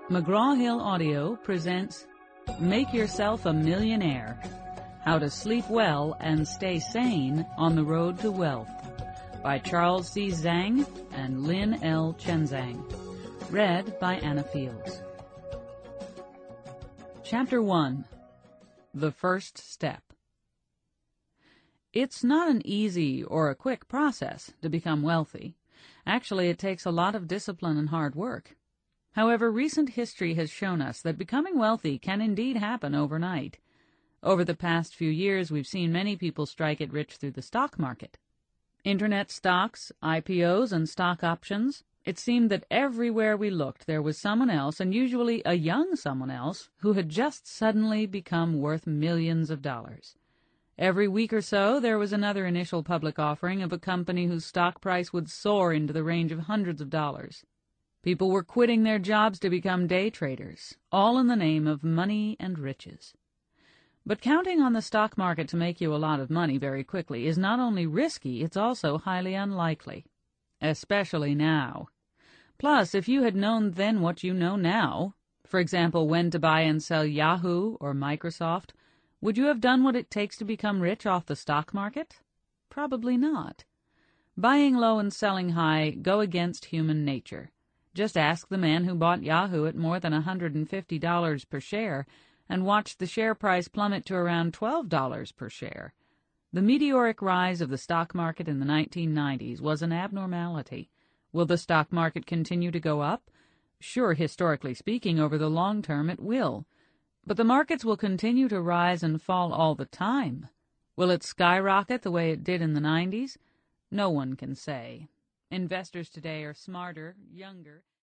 McGraw-Hill Audio presents Make Yourself a Millionaire, How to Sleep Well and Stay Sane on the Road to Wealth by Charles C. Zhang and Lin L. Chenzang. Read by Anna Fields. Chapter 1. The First Step. It's not an easy or a quick process to become wealthy. Actually, it takes a lot of discipline and hard work. However, recent history has shown us that becoming wealthy can indeed happen overnight. Over the past few years, we've seen many people strike it rich through the stock market. Internet stocks, IPOs, and stock options. It seemed that everywhere we looked there was someone else, and usually a young someone else, who had just suddenly become worth millions of dollars. Every week or so, there was another initial public offering of a company whose stock price would soar into the range of hundreds of dollars. People were quitting their jobs to become day traders, all in the name of money and riches. But counting on the stock market to make you a lot of money very quickly is not only risky, it's also highly unlikely. Especially now. Plus, if you had known then what you know now, for example, when to buy and sell Yahoo or Microsoft, would you have done what it takes to become rich off the stock market? Probably not. Buying low and selling high go against human nature. Just ask the man who bought Yahoo at more than $150 per share and watched the share price plummet to around $12 per share. The meteoric rise of the stock market in the 1990s was an abnormality. Will the stock market continue to go up? Sure, historically speaking, over the long term it will. But the markets will continue to rise and fall all the time. Will it skyrocket the way it did in the 90s? No one can say. Investors today are smarter, younger,